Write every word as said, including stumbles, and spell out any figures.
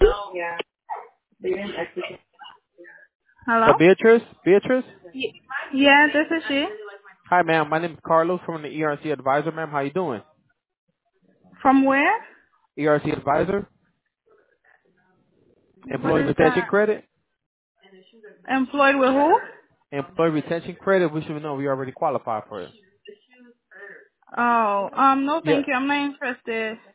Yeah. They didn't execute. Hello? Uh, Beatrice? Beatrice? Yeah, this is she. Hi, ma'am. My name is Carlos from the E R C Advisor, ma'am. How you doing? From where? E R C Advisor? What Employee is Retention that? Credit? Employed with who? Employee Retention Credit? We should know we already qualify for it. Oh, um, no Yeah. thank you. I'm not interested.